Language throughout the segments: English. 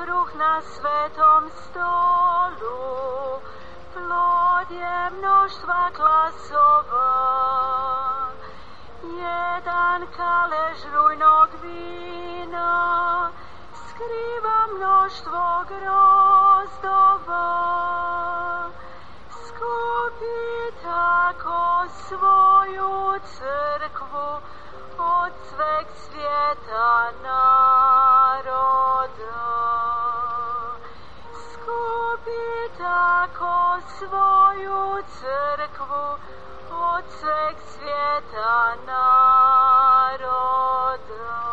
kruh na svetom stolu, plod je mnoštva glasova. Jedan kalež rujnog vina skriva mnoštvo grozdova. Skupi tako svoju crkvu od sveg svijeta naroda. Skupi tako svoju crkvu od sveg svijeta naroda.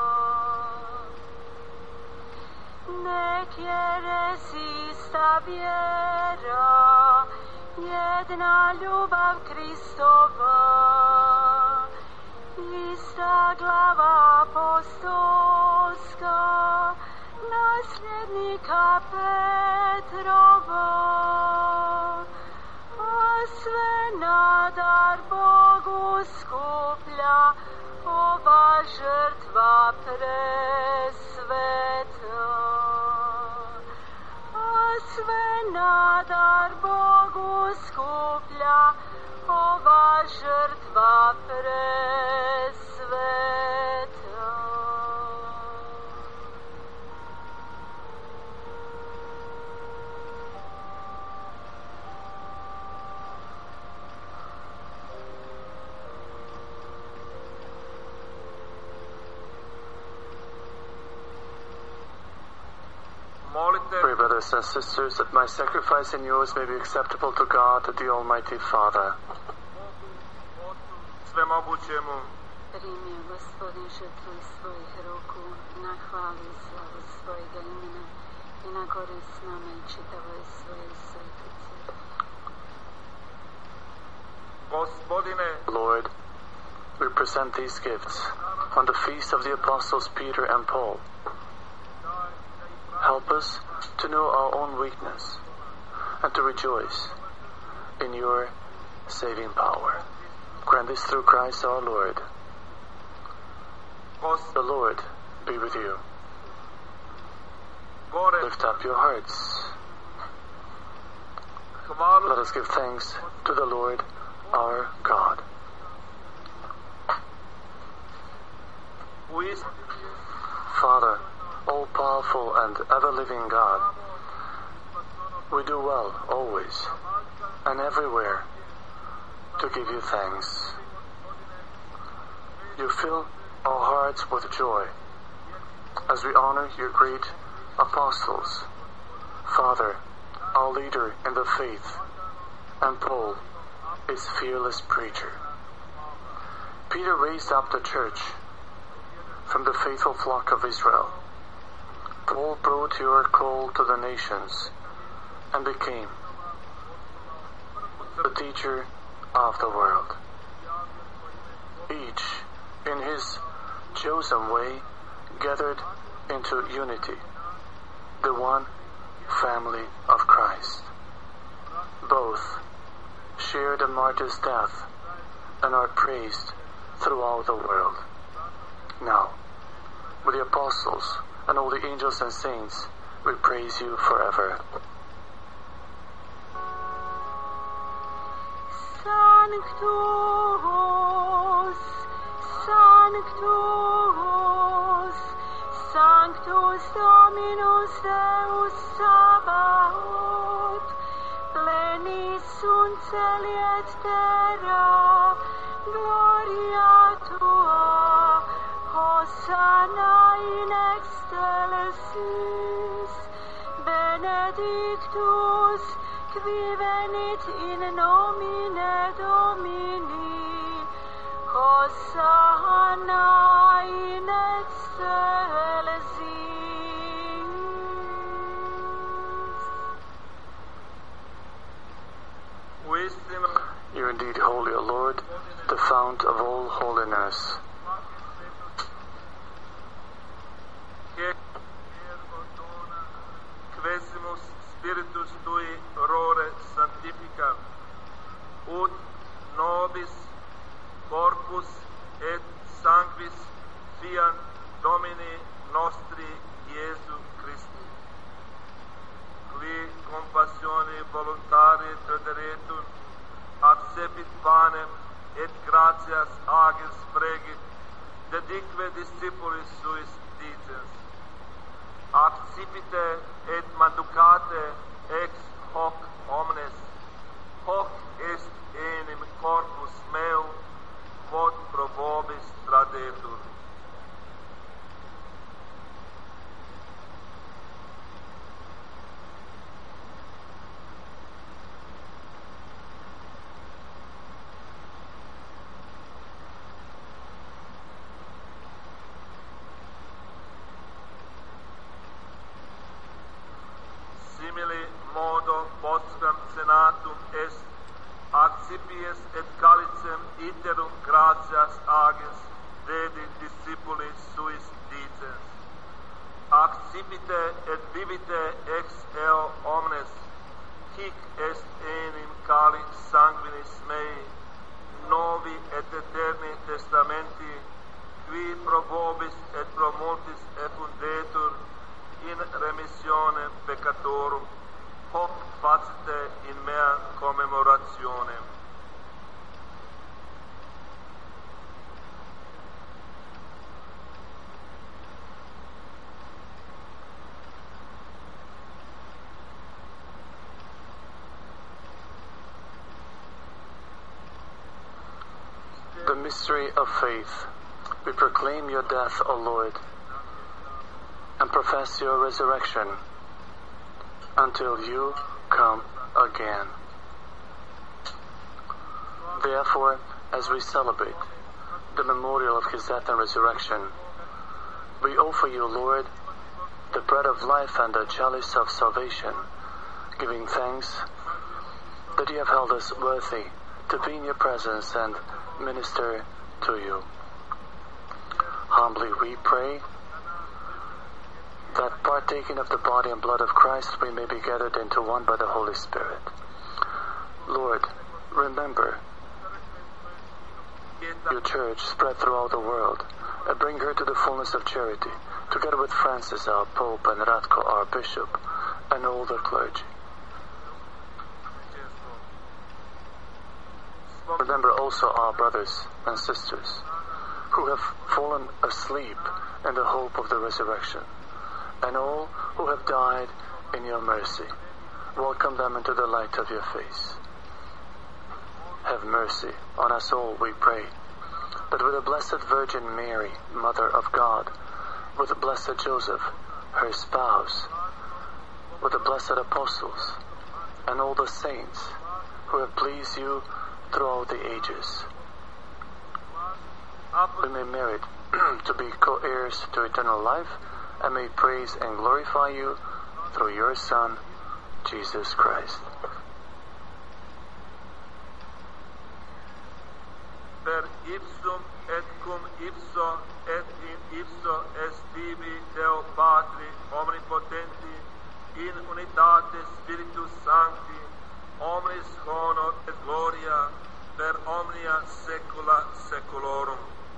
Nek je rezista vjera, jedna ljubav Kristova, ista glava apostolska, nasljednika Petrova, a sve na dar Bogu skuplja ova žrtva presveta. A sve na dar Bogu skuplja ova žrtva presveta. Pray, brothers and sisters, that my sacrifice and yours may be acceptable to God, the Almighty Father. Primi, Gospodin, žrtvu iz svojih ruku, na hvalu i slavu svojega imena i na korist nama i čitavoj svojoj svetici. Lord, we present these gifts on the feast of the apostles Peter and Paul. Help us to know our own weakness and to rejoice in your saving power. Grant this through Christ our Lord. The Lord be with you. Lift up your hearts. Let us give thanks to the Lord our God. Father, all-powerful and ever-living God, we do well always and everywhere to give you thanks. You fill our hearts with joy as we honor your great apostles, Father, our leader in the faith, and Paul, his fearless preacher. Peter raised up the church from the faithful flock of Israel. Paul brought your call to the nations and became the teacher of the world. Each, in his chosen way, gathered into unity, the one family of Christ. Both share the martyr's death and are praised throughout the world. Now, with the apostles and all the angels and saints, we praise you forever. Sanctus, Sanctus, Sanctus Dominus Deus Sabaoth, plenis sunt celi et terra, gloria tua, Hosanna in excelsis, benedictus qui venit in nomine Domini, Hosanna in excelsis. You are indeed holy, O Lord, the fount of all holiness. Quesimus Spiritus Tui rore sanctifica, ut nobis corpus et sanguis fiant Domini nostri Iesu Christi, gratie traderetur, accepit panem et gratias agens fregit, dedique discipulis suis dicens. Accipite et manducate ex hoc omnes, hoc est enim corpus meum, quod pro vobis tradetur. Simile modo postquam senatum est, accipies et calicem iterum gratias agens dedi discipulis suis dicens. Accipite et bibite ex eo omnes, hic est enim calic sanguinis mei, novi et eterni testamenti, qui pro vobis et pro multis effundetur in remissione peccatorum, hoc facite in mea commemorationem. The mystery of faith. We proclaim your death, O Lord, and profess your resurrection until you come again. Therefore, as we celebrate the memorial of his death and resurrection, we offer you, Lord, the bread of life and the chalice of salvation, giving thanks that you have held us worthy to be in your presence and minister to you. Humbly we pray that partaking of the body and blood of Christ we may be gathered into one by the Holy Spirit. Lord, remember your church spread throughout the world and bring her to the fullness of charity, together with Francis our Pope and Ratko our Bishop and all the clergy. Remember also our brothers and sisters who have fallen asleep in the hope of the resurrection, and all who have died in your mercy. Welcome them into the light of your face. Have mercy on us all, we pray, that with the Blessed Virgin Mary, Mother of God, with the Blessed Joseph, her spouse, with the blessed apostles, and all the saints who have pleased you throughout the ages, we may merit to be co-heirs to eternal life, and may praise and glorify you through your Son, Jesus Christ. Per ipsum et cum ipso et in ipso est tibi Deo Patri omnipotenti, in unitate Spiritus Sancti, omnis honor et gloria per omnia saecula saeculorum.